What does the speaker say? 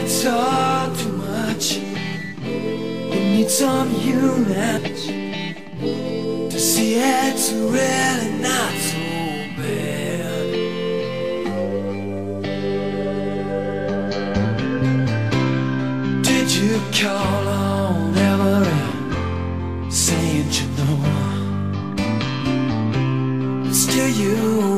I talk too much? You need some humans to see it's really not so bad. Did you call on Evelyn saying you know? Still you